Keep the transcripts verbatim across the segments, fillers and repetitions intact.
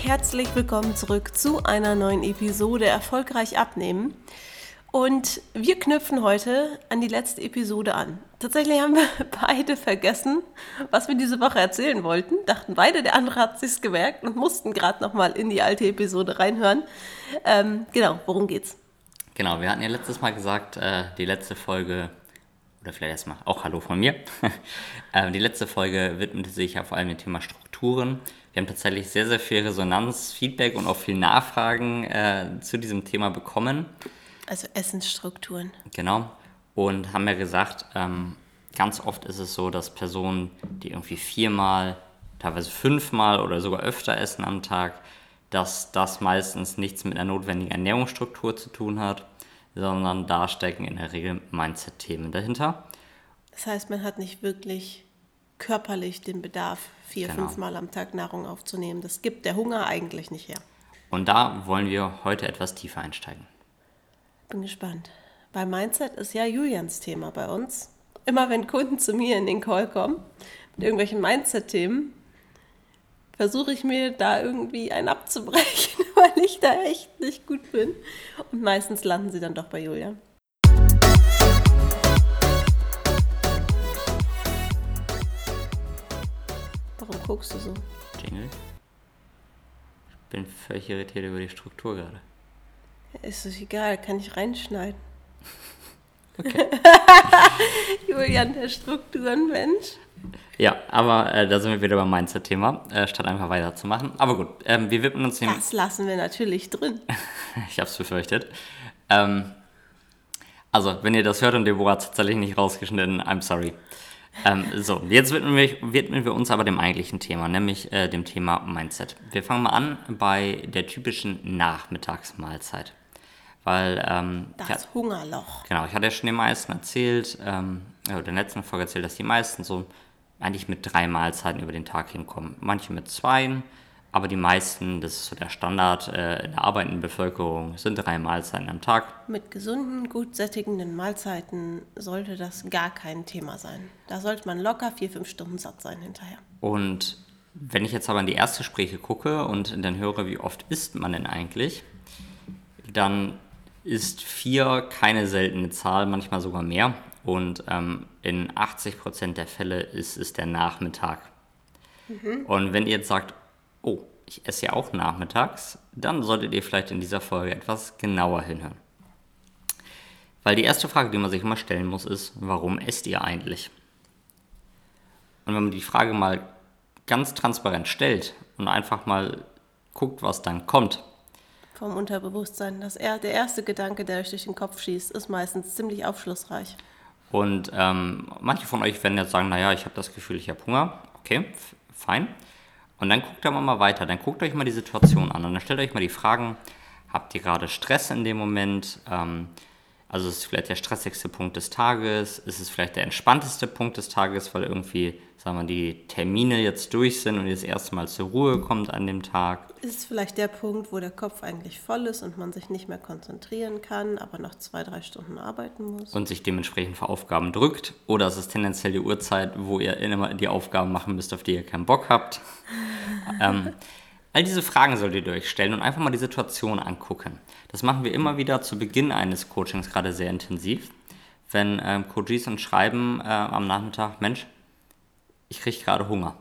herzlich willkommen zurück zu einer neuen Episode Erfolgreich abnehmen. Und wir knüpfen heute an die letzte Episode an. Tatsächlich haben wir beide vergessen, was wir diese Woche erzählen wollten. Dachten beide, der andere hat sich's gemerkt und mussten gerade nochmal in die alte Episode reinhören. Ähm, genau, worum geht's? Genau, wir hatten ja letztes Mal gesagt, äh, die letzte Folge, oder vielleicht erstmal auch Hallo von mir, äh, die letzte Folge widmete sich ja vor allem dem Thema Strukturen. Wir haben tatsächlich sehr, sehr viel Resonanz, Feedback und auch viel Nachfragen äh, zu diesem Thema bekommen. Also Essensstrukturen. Genau. Und haben ja gesagt, ähm, ganz oft ist es so, dass Personen, die irgendwie viermal, teilweise fünfmal oder sogar öfter essen am Tag, dass das meistens nichts mit einer notwendigen Ernährungsstruktur zu tun hat, sondern da stecken in der Regel Mindset-Themen dahinter. Das heißt, man hat nicht wirklich körperlich den Bedarf, vier, Genau. fünfmal am Tag Nahrung aufzunehmen. Das gibt der Hunger eigentlich nicht her. Und da wollen wir heute etwas tiefer einsteigen. Bin gespannt. Bei Mindset ist ja Julians Thema bei uns. Immer wenn Kunden zu mir in den Call kommen mit irgendwelchen Mindset-Themen, versuche ich mir da irgendwie einen abzubrechen, weil ich da echt nicht gut bin. Und meistens landen sie dann doch bei Julian. Warum guckst du so? Jingle? Ich bin völlig irritiert über die Struktur gerade. Ist es egal, kann ich reinschneiden. Okay. Julian, der Strukturenmensch. Ja, aber äh, da sind wir wieder beim Mindset-Thema, äh, statt einfach weiterzumachen. Aber gut, ähm, wir widmen uns dem... Das lassen wir natürlich drin. Ich hab's befürchtet. Ähm, also, wenn ihr das hört und Deborah hat tatsächlich nicht rausgeschnitten, I'm sorry. Ähm, so, jetzt widmen wir, widmen wir uns aber dem eigentlichen Thema, nämlich äh, dem Thema Mindset. Wir fangen mal an bei der typischen Nachmittagsmahlzeit. Weil, ähm, Das ja, Hungerloch. genau, ich hatte ja schon den meisten erzählt, ähm, oder in der letzten Folge erzählt, dass die meisten so eigentlich mit drei Mahlzeiten über den Tag hinkommen. Manche mit zwei, aber die meisten, das ist so der Standard äh, in der arbeitenden Bevölkerung, sind drei Mahlzeiten am Tag. Mit gesunden, gut sättigenden Mahlzeiten sollte das gar kein Thema sein. Da sollte man locker vier, fünf Stunden satt sein hinterher. Und wenn ich jetzt aber in die Erstgespräche gucke und dann höre, wie oft isst man denn eigentlich, dann ist vier keine seltene Zahl, manchmal sogar mehr. Und ähm, in achtzig Prozent der Fälle ist es der Nachmittag. Mhm. Und wenn ihr jetzt sagt, oh, ich esse ja auch nachmittags, dann solltet ihr vielleicht in dieser Folge etwas genauer hinhören. Weil die erste Frage, die man sich immer stellen muss, ist, warum esst ihr eigentlich? Und wenn man die Frage mal ganz transparent stellt und einfach mal guckt, was dann kommt, Vom Unterbewusstsein. Das er, der erste Gedanke, der euch durch den Kopf schießt, ist meistens ziemlich aufschlussreich. Und ähm, manche von euch werden jetzt sagen, naja, ich habe das Gefühl, ich habe Hunger. Okay, f- fein. Und dann guckt ihr mal weiter. Dann guckt euch mal die Situation an. Und dann stellt euch mal die Fragen, habt ihr gerade Stress in dem Moment? Ähm, also ist es vielleicht der stressigste Punkt des Tages? Ist es vielleicht der entspannteste Punkt des Tages, weil irgendwie, sagen wir, die Termine jetzt durch sind und ihr das erste Mal zur Ruhe kommt an dem Tag? Ist es vielleicht der Punkt, wo der Kopf eigentlich voll ist und man sich nicht mehr konzentrieren kann, aber noch zwei, drei Stunden arbeiten muss? Und sich dementsprechend für Aufgaben drückt? Oder ist es tendenziell die Uhrzeit, wo ihr immer die Aufgaben machen müsst, auf die ihr keinen Bock habt? ähm, all diese Fragen solltet ihr euch stellen und einfach mal die Situation angucken. Das machen wir immer wieder zu Beginn eines Coachings gerade sehr intensiv. Wenn ähm, Coaches uns schreiben äh, am Nachmittag, Mensch, ich kriege gerade Hunger.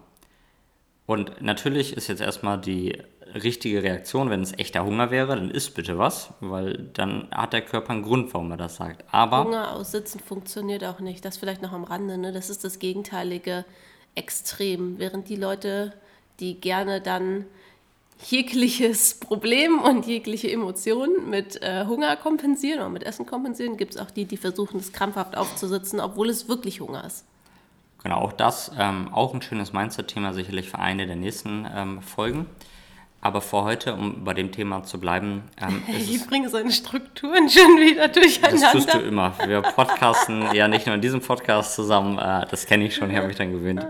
Und natürlich ist jetzt erstmal die richtige Reaktion, wenn es echter Hunger wäre, dann isst bitte was, weil dann hat der Körper einen Grund, warum er das sagt. Aber Hunger aussitzen funktioniert auch nicht. Das vielleicht noch am Rande, ne? Das ist das gegenteilige Extrem. Während die Leute, die gerne dann jegliches Problem und jegliche Emotion mit äh, Hunger kompensieren oder mit Essen kompensieren, gibt es auch die, die versuchen, es krampfhaft aufzusitzen, obwohl es wirklich Hunger ist. genau, auch das, ähm, auch ein schönes Mindset-Thema sicherlich für eine der nächsten ähm, Folgen. Aber vor heute, um bei dem Thema zu bleiben, ähm, ist Ich es, bringe seine Strukturen schon wieder durcheinander. das tust du immer. Wir podcasten ja nicht nur in diesem Podcast zusammen, äh, das kenne ich schon, ich habe mich dann gewöhnt.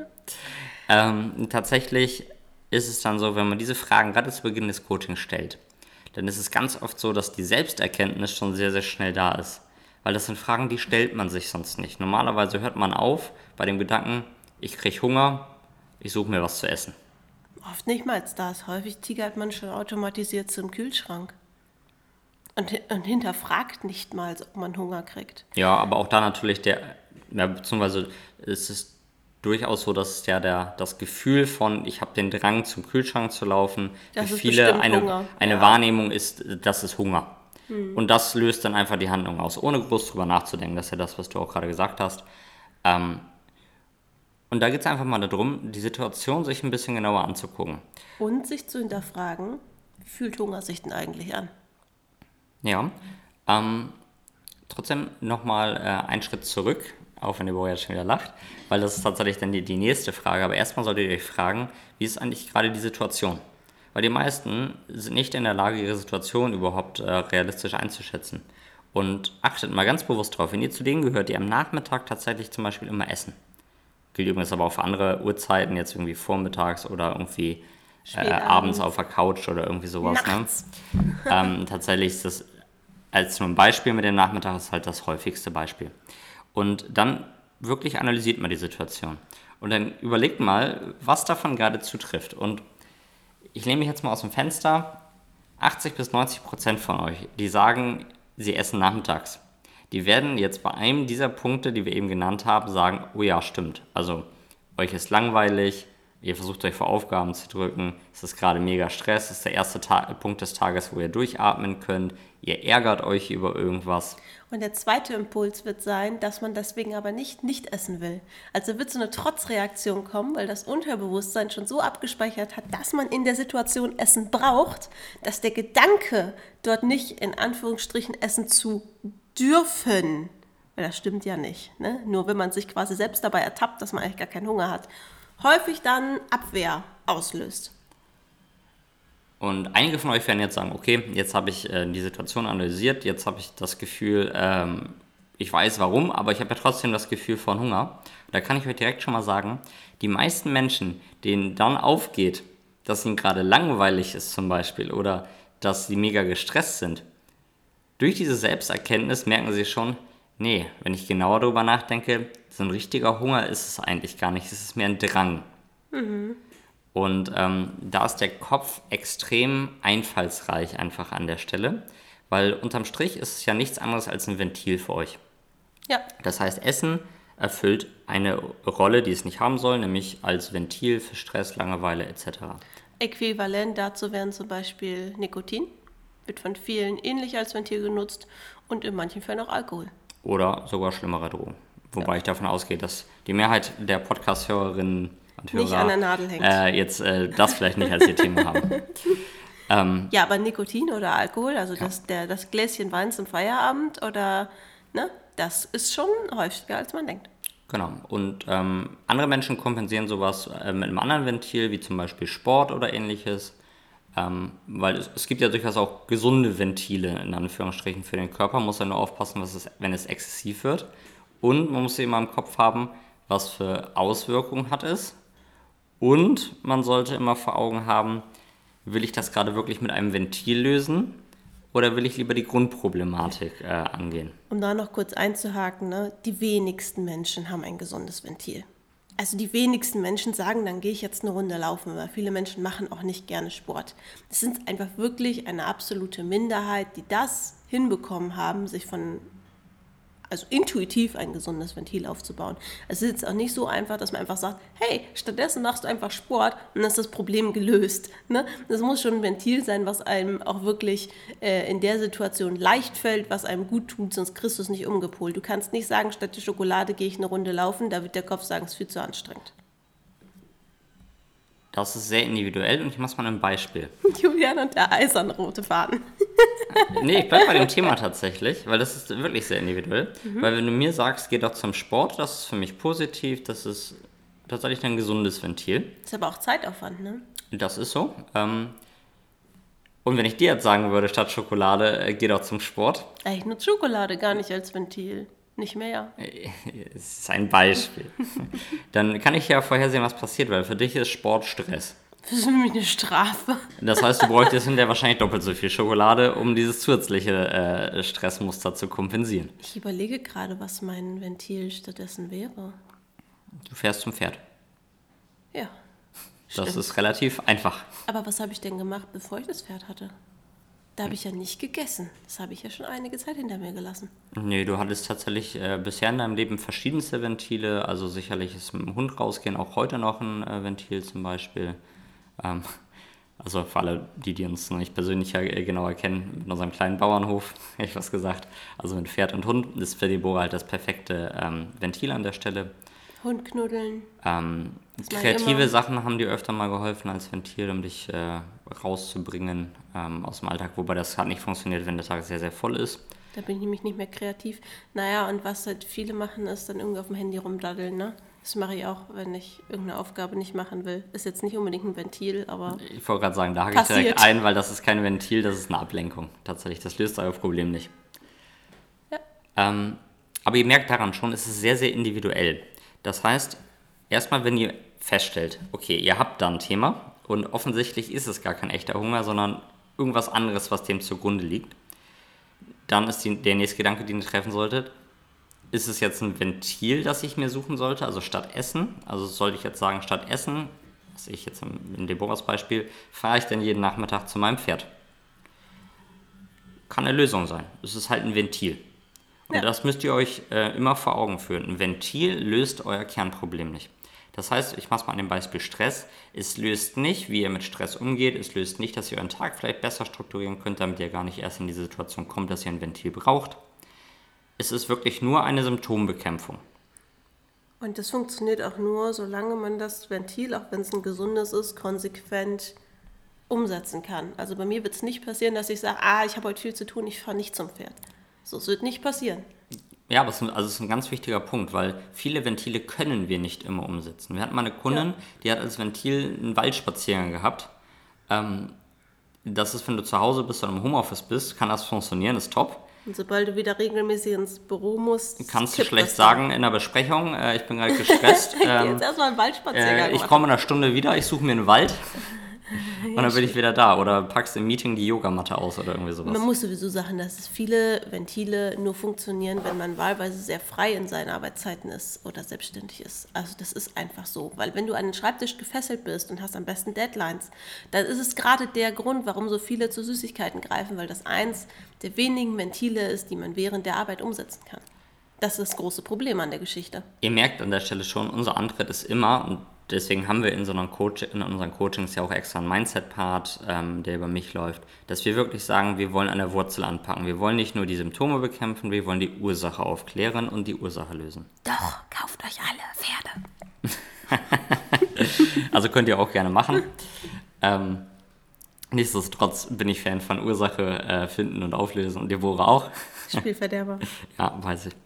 Ähm, tatsächlich ist es dann so, wenn man diese Fragen gerade zu Beginn des Coachings stellt, dann ist es ganz oft so, dass die Selbsterkenntnis schon sehr, sehr schnell da ist. Weil das sind Fragen, die stellt man sich sonst nicht. Normalerweise hört man auf bei dem Gedanken, ich kriege Hunger, ich suche mir was zu essen. Oft nicht mal das. Häufig tigert man schon automatisiert zum Kühlschrank. Und, und hinterfragt nicht mal, ob man Hunger kriegt. Ja, aber auch da natürlich der, ja, beziehungsweise ist es durchaus so, dass ja der, das Gefühl von, ich habe den Drang zum Kühlschrank zu laufen, Das für ist viele bestimmt eine, Hunger. eine Ja. Wahrnehmung ist, das ist Hunger. Hm. Und das löst dann einfach die Handlung aus, ohne groß drüber nachzudenken. Das ist ja das, was du auch gerade gesagt hast. Ähm, und da geht es einfach mal darum, die Situation sich ein bisschen genauer anzugucken. Und sich zu hinterfragen, wie fühlt Hunger sich denn eigentlich an? Ja, ähm, trotzdem nochmal äh, einen Schritt zurück, auch wenn die Boa jetzt schon wieder lacht, weil das ist tatsächlich dann die, die nächste Frage. Aber erstmal solltet ihr euch fragen, wie ist eigentlich gerade die Situation? Weil die meisten sind nicht in der Lage, ihre Situation überhaupt äh, realistisch einzuschätzen. Und achtet mal ganz bewusst drauf, wenn ihr zu denen gehört, die am Nachmittag tatsächlich zum Beispiel immer essen. Gilt übrigens aber auch für andere Uhrzeiten, jetzt irgendwie vormittags oder irgendwie äh, abends auf der Couch oder irgendwie sowas. Nachts. Ne? ähm, tatsächlich ist das als nur ein Beispiel mit dem Nachmittag ist halt das häufigste Beispiel. Und dann wirklich analysiert man die Situation. Und dann überlegt mal, was davon gerade zutrifft. Und ich lehne mich jetzt mal aus dem Fenster. achtzig bis neunzig Prozent von euch, die sagen, sie essen nachmittags. Die werden jetzt bei einem dieser Punkte, die wir eben genannt haben, sagen, oh ja, stimmt. Also euch ist langweilig, ihr versucht euch vor Aufgaben zu drücken, es ist gerade mega Stress, es ist der erste Ta- Punkt des Tages, wo ihr durchatmen könnt, ihr ärgert euch über irgendwas. Und der zweite Impuls wird sein, dass man deswegen aber nicht nicht essen will. Also wird so eine Trotzreaktion kommen, weil das Unterbewusstsein schon so abgespeichert hat, dass man in der Situation Essen braucht, dass der Gedanke, dort nicht in Anführungsstrichen essen zu dürfen, weil das stimmt ja nicht, ne? Nur wenn man sich quasi selbst dabei ertappt, dass man eigentlich gar keinen Hunger hat, häufig dann Abwehr auslöst. Und einige von euch werden jetzt sagen, okay, jetzt habe ich äh, die Situation analysiert, jetzt habe ich das Gefühl, ähm, ich weiß warum, aber ich habe ja trotzdem das Gefühl von Hunger. Da kann ich euch direkt schon mal sagen, die meisten Menschen, denen dann aufgeht, dass ihnen gerade langweilig ist zum Beispiel oder dass sie mega gestresst sind, durch diese Selbsterkenntnis merken sie schon, nee, wenn ich genauer darüber nachdenke, so ein richtiger Hunger ist es eigentlich gar nicht, es ist mehr ein Drang. Mhm. Und ähm, da ist der Kopf extrem einfallsreich einfach an der Stelle, weil unterm Strich ist es ja nichts anderes als ein Ventil für euch. Ja. Das heißt, Essen erfüllt eine Rolle, die es nicht haben soll, nämlich als Ventil für Stress, Langeweile et cetera. Äquivalent dazu wären zum Beispiel Nikotin, wird von vielen ähnlich als Ventil genutzt und in manchen Fällen auch Alkohol. Oder sogar schlimmere Drogen. Wobei ja. ich davon ausgehe, dass die Mehrheit der Podcast-Hörerinnen und Hörer nicht an der Nadel hängt. Äh, jetzt äh, das vielleicht nicht als ihr Thema haben. ähm, ja, aber Nikotin oder Alkohol, also ja. das, der, das Gläschen Wein zum Feierabend oder, ne, das ist schon häufiger, als man denkt. Genau. Und ähm, andere Menschen kompensieren sowas äh, mit einem anderen Ventil, wie zum Beispiel Sport oder ähnliches. Ähm, weil es, es gibt ja durchaus auch gesunde Ventile, in Anführungsstrichen, für den Körper. Man muss ja nur aufpassen, was es, wenn es exzessiv wird. Und man muss immer im Kopf haben, was für Auswirkungen hat es. Und man sollte immer vor Augen haben, will ich das gerade wirklich mit einem Ventil lösen oder will ich lieber die Grundproblematik äh, angehen? Um da noch kurz einzuhaken, ne? Die wenigsten Menschen haben ein gesundes Ventil. Also die wenigsten Menschen sagen, dann gehe ich jetzt eine Runde laufen, weil viele Menschen machen auch nicht gerne Sport. Es sind einfach wirklich eine absolute Minderheit, die das hinbekommen haben, sich von also intuitiv ein gesundes Ventil aufzubauen. Es ist jetzt auch nicht so einfach, dass man einfach sagt, hey, stattdessen machst du einfach Sport und dann ist das Problem gelöst. Ne? Das muss schon ein Ventil sein, was einem auch wirklich äh, in der Situation leicht fällt, was einem gut tut, sonst kriegst du es nicht umgepolt. Du kannst nicht sagen, statt der Schokolade gehe ich eine Runde laufen, da wird der Kopf sagen, es ist viel zu anstrengend. Das ist sehr individuell und ich mache mal ein Beispiel. Julian und der eisernrote Faden. Nee, ich bleibe bei dem Thema tatsächlich, weil das ist wirklich sehr individuell. Mhm. Weil wenn du mir sagst, geh doch zum Sport, das ist für mich positiv, das ist tatsächlich ein gesundes Ventil. Das ist aber auch Zeitaufwand, ne? Das ist so. Und wenn ich dir jetzt sagen würde, statt Schokolade, geh doch zum Sport. Ich nutze Schokolade gar nicht als Ventil. Nicht mehr. Es ist ein Beispiel. Dann kann ich ja vorhersehen, was passiert, weil für dich ist Sport Stress. Das ist für mich eine Strafe. Das heißt, du bräuchtest hinterher wahrscheinlich doppelt so viel Schokolade, um dieses zusätzliche äh, Stressmuster zu kompensieren. Ich überlege gerade, was mein Ventil stattdessen wäre. Du fährst zum Pferd. Ja. Das Stimmt. ist relativ einfach. Aber was habe ich denn gemacht, bevor ich das Pferd hatte? Da habe ich ja nicht gegessen. Das habe ich ja schon einige Zeit hinter mir gelassen. Nee, du hattest tatsächlich äh, bisher in deinem Leben verschiedenste Ventile. Also sicherlich ist mit dem Hund rausgehen auch heute noch ein äh, Ventil zum Beispiel. Ähm, also für alle, die, die uns noch nicht persönlich äh, genauer kennen, mit unserem kleinen Bauernhof, hätte ich was gesagt. Also mit Pferd und Hund ist für Deborah halt das perfekte ähm, Ventil an der Stelle. Hund knuddeln. Ähm, man kreative immer. Sachen haben dir öfter mal geholfen als Ventil, um dich äh, rauszubringen ähm, aus dem Alltag, wobei das hat nicht funktioniert, wenn der Tag sehr, sehr voll ist. Da bin ich nämlich nicht mehr kreativ. Naja, und was halt viele machen, ist dann irgendwie auf dem Handy rumdaddeln, ne? Das mache ich auch, wenn ich irgendeine Aufgabe nicht machen will. Ist jetzt nicht unbedingt ein Ventil, aber Ich wollte gerade sagen, da hake ich Passiert. direkt ein, weil das ist kein Ventil, das ist eine Ablenkung. Tatsächlich, das löst euer Problem nicht. ja. Ähm, aber ihr merkt daran schon, es ist sehr, sehr individuell. Das heißt, erstmal, wenn ihr feststellt, okay, ihr habt da ein Thema und offensichtlich ist es gar kein echter Hunger, sondern irgendwas anderes, was dem zugrunde liegt, dann ist die, der nächste Gedanke, den ihr treffen solltet, ist es jetzt ein Ventil, das ich mir suchen sollte, also statt Essen? Also sollte ich jetzt sagen, statt Essen, was ich jetzt in Deborahs Beispiel, fahre ich dann jeden Nachmittag zu meinem Pferd. Kann eine Lösung sein. Es ist halt ein Ventil. Und Ja. das müsst ihr euch äh, immer vor Augen führen. Ein Ventil löst euer Kernproblem nicht. Das heißt, ich mache es mal an dem Beispiel Stress. Es löst nicht, wie ihr mit Stress umgeht. Es löst nicht, dass ihr euren Tag vielleicht besser strukturieren könnt, damit ihr gar nicht erst in diese Situation kommt, dass ihr ein Ventil braucht. Es ist wirklich nur eine Symptombekämpfung. Und das funktioniert auch nur, solange man das Ventil, auch wenn es ein gesundes ist, konsequent umsetzen kann. Also bei mir wird es nicht passieren, dass ich sage, ah, ich habe heute viel zu tun, ich fahre nicht zum Pferd. So, es wird nicht passieren. Ja, aber es ist, ein, also es ist ein ganz wichtiger Punkt, weil viele Ventile können wir nicht immer umsetzen. Wir hatten mal eine Kundin, Ja. die hat als Ventil einen Waldspaziergang gehabt. Ähm, das ist, wenn du zu Hause bist oder im Homeoffice bist, kann das funktionieren, ist top. Und sobald du wieder regelmäßig ins Büro musst, Kannst du kippt schlecht das dann. sagen in der Besprechung, äh, ich bin gerade gestresst. ähm, Jetzt erstmal einen Waldspaziergang äh, ich machen. komme in einer Stunde wieder, ich suche mir einen Wald und dann bin ich wieder da. Oder packst im Meeting die Yogamatte aus oder irgendwie sowas. Man muss sowieso sagen, dass es viele Ventile nur funktionieren, wenn man wahlweise sehr frei in seinen Arbeitszeiten ist oder selbstständig ist. Also das ist einfach so. Weil wenn du an den Schreibtisch gefesselt bist und hast am besten Deadlines, dann ist es gerade der Grund, warum so viele zu Süßigkeiten greifen, weil das eins der wenigen Ventile ist, die man während der Arbeit umsetzen kann. Das ist das große Problem an der Geschichte. Ihr merkt an der Stelle schon, unser Antritt ist immer, und deswegen haben wir in, so einer Coach, in unseren Coachings ja auch extra einen Mindset-Part, ähm, der über mich läuft, dass wir wirklich sagen, wir wollen an der Wurzel anpacken. Wir wollen nicht nur die Symptome bekämpfen, wir wollen die Ursache aufklären und die Ursache lösen. Doch, kauft euch alle Pferde. Also könnt ihr auch gerne machen. Ähm, nichtsdestotrotz bin ich Fan von Ursache äh, finden und auflösen und Deborah auch. Spielverderber. Ja, weiß ich.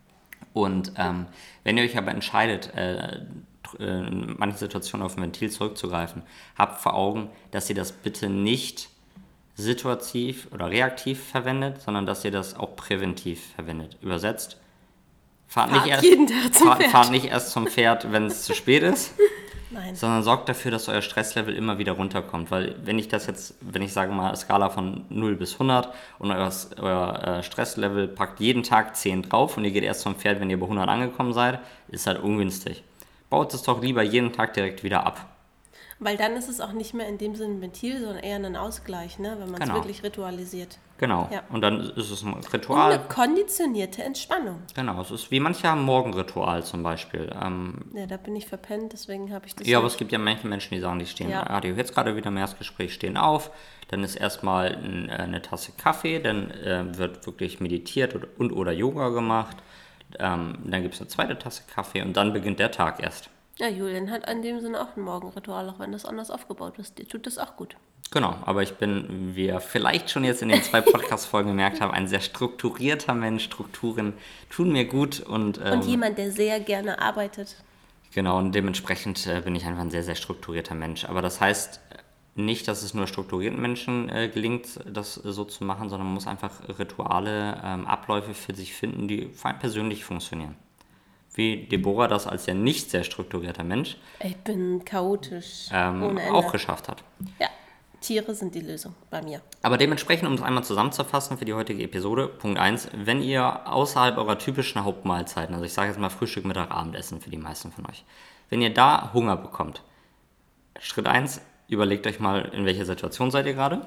Und ähm, wenn ihr euch aber entscheidet, äh, in manchen Situationen auf ein Ventil zurückzugreifen, habt vor Augen, dass ihr das bitte nicht situativ oder reaktiv verwendet, sondern dass ihr das auch präventiv verwendet. Übersetzt, fahrt, Fahrt nicht, erst, jeden Tag zum fahrt, Pferd. fahrt nicht erst zum Pferd, wenn es zu spät ist, Nein. sondern sorgt dafür, dass euer Stresslevel immer wieder runterkommt. Weil wenn ich das jetzt, wenn ich sage mal Skala von null bis hundert und euer, euer äh, Stresslevel packt jeden Tag zehn drauf und ihr geht erst zum Pferd, wenn ihr bei hundert angekommen seid, ist halt ungünstig. Baut es doch lieber jeden Tag direkt wieder ab. Weil dann ist es auch nicht mehr in dem Sinne ein Ventil, sondern eher ein Ausgleich, ne? Wenn man es Genau. wirklich ritualisiert. Genau. Ja. Und dann ist es ein Und Ritual. eine konditionierte Entspannung. Genau, es ist wie mancher Morgenritual zum Beispiel. Ähm, Ja, da bin ich verpennt, deswegen habe ich das ja, aber nicht. es gibt ja manche Menschen, die sagen, die stehen, Ja. ja. die jetzt gerade wieder im Erstgespräch stehen auf, dann ist erstmal ein, äh, eine Tasse Kaffee, dann äh, wird wirklich meditiert und, und oder Yoga gemacht, ähm, dann gibt es eine zweite Tasse Kaffee und dann beginnt der Tag erst. Ja, Julian hat in dem Sinne auch ein Morgenritual, auch wenn das anders aufgebaut ist. Dir tut das auch gut. Genau, aber ich bin, wie ihr vielleicht schon jetzt in den zwei Podcast-Folgen gemerkt habt, ein sehr strukturierter Mensch. Strukturen tun mir gut und, ähm, Und jemand, der sehr gerne arbeitet. genau, und dementsprechend äh, bin ich einfach ein sehr, sehr strukturierter Mensch. Aber das heißt nicht, dass es nur strukturierten Menschen äh, gelingt, das äh, so zu machen, sondern man muss einfach Rituale, ähm, Abläufe für sich finden, die für einen persönlich funktionieren. Wie Deborah das als ja nicht sehr strukturierter Mensch Ich bin chaotisch ähm, ohne Ende. auch geschafft hat. Ja, Tiere sind die Lösung bei mir. Aber dementsprechend, um es einmal zusammenzufassen für die heutige Episode, Punkt eins, wenn ihr außerhalb eurer typischen Hauptmahlzeiten, also ich sage jetzt mal Frühstück, Mittag, Abendessen für die meisten von euch, wenn ihr da Hunger bekommt, Schritt eins, überlegt euch mal, in welcher Situation seid ihr gerade.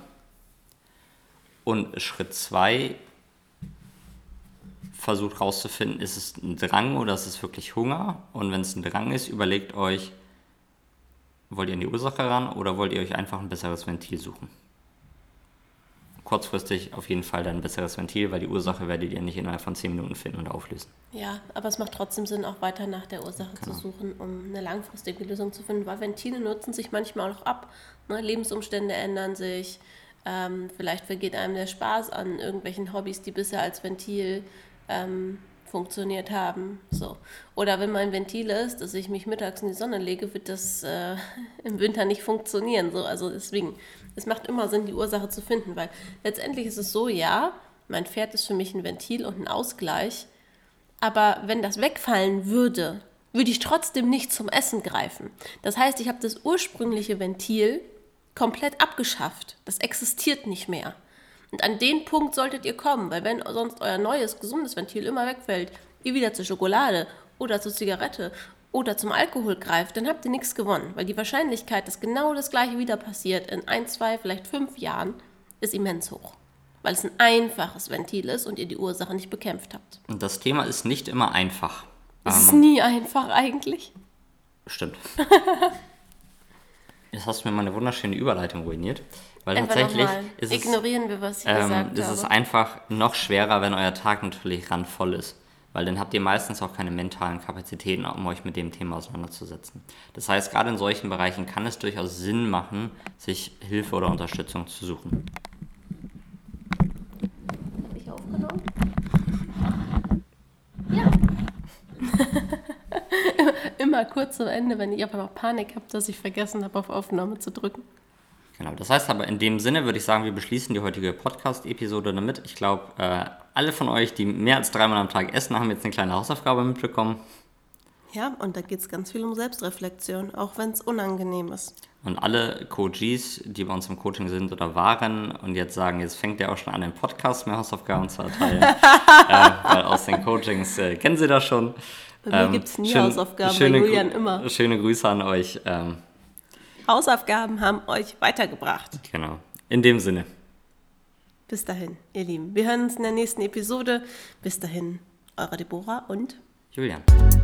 Und Schritt zwei, versucht rauszufinden, ist es ein Drang oder ist es wirklich Hunger? Und wenn es ein Drang ist, überlegt euch, wollt ihr an die Ursache ran oder wollt ihr euch einfach ein besseres Ventil suchen? Kurzfristig auf jeden Fall dann ein besseres Ventil, weil die Ursache werdet ihr nicht innerhalb von zehn Minuten finden und auflösen. Ja, aber es macht trotzdem Sinn, auch weiter nach der Ursache genau. zu suchen, um eine langfristige Lösung zu finden, weil Ventile nutzen sich manchmal auch ab. Ne? Lebensumstände ändern sich, ähm, vielleicht vergeht einem der Spaß an irgendwelchen Hobbys, die bisher als Ventil ähm, funktioniert haben. So. Oder wenn mein Ventil ist, dass ich mich mittags in die Sonne lege, wird das äh, im Winter nicht funktionieren. So. Also deswegen, es macht immer Sinn, die Ursache zu finden, weil letztendlich ist es so, ja, mein Pferd ist für mich ein Ventil und ein Ausgleich, aber wenn das wegfallen würde, würde ich trotzdem nicht zum Essen greifen. Das heißt, ich habe das ursprüngliche Ventil komplett abgeschafft. Das existiert nicht mehr. Und an den Punkt solltet ihr kommen, weil wenn sonst euer neues, gesundes Ventil immer wegfällt, ihr wieder zur Schokolade oder zur Zigarette oder zum Alkohol greift, dann habt ihr nichts gewonnen. Weil die Wahrscheinlichkeit, dass genau das Gleiche wieder passiert in ein, zwei, vielleicht fünf Jahren, ist immens hoch. Weil es ein einfaches Ventil ist und ihr die Ursache nicht bekämpft habt. Und das Thema ist nicht immer einfach. Es ähm, ist nie einfach eigentlich. Stimmt. Jetzt hast du mir mal eine wunderschöne Überleitung ruiniert. Weil Einfach tatsächlich ist es, Ignorieren wir, was ich ähm, gesagt ist habe. es einfach noch schwerer, wenn euer Tag natürlich randvoll ist. Weil dann habt ihr meistens auch keine mentalen Kapazitäten, um euch mit dem Thema auseinanderzusetzen. Das heißt, gerade in solchen Bereichen kann es durchaus Sinn machen, sich Hilfe oder Unterstützung zu suchen. Habe ich aufgenommen? Ja. Immer kurz zum Ende, wenn ich einfach noch Panik habe, dass ich vergessen habe, auf Aufnahme zu drücken. Genau, das heißt aber in dem Sinne würde ich sagen, wir beschließen die heutige Podcast-Episode damit. Ich glaube, äh, alle von euch, die mehr als dreimal am Tag essen, haben jetzt eine kleine Hausaufgabe mitbekommen. Ja, und da geht es ganz viel um Selbstreflexion, auch wenn es unangenehm ist. Und alle Coaches, die bei uns im Coaching sind oder waren und jetzt sagen, jetzt fängt der auch schon an, im Podcast mehr Hausaufgaben zu erteilen, äh, weil aus den Coachings äh, kennen sie das schon. Bei mir ähm, gibt es nie schön, Hausaufgaben, schöne, bei Julian immer. Schöne Grüße an euch. Ähm, Hausaufgaben haben euch weitergebracht. Genau, in dem Sinne. Bis dahin, ihr Lieben. Wir hören uns in der nächsten Episode. Bis dahin, eure Deborah und Julian.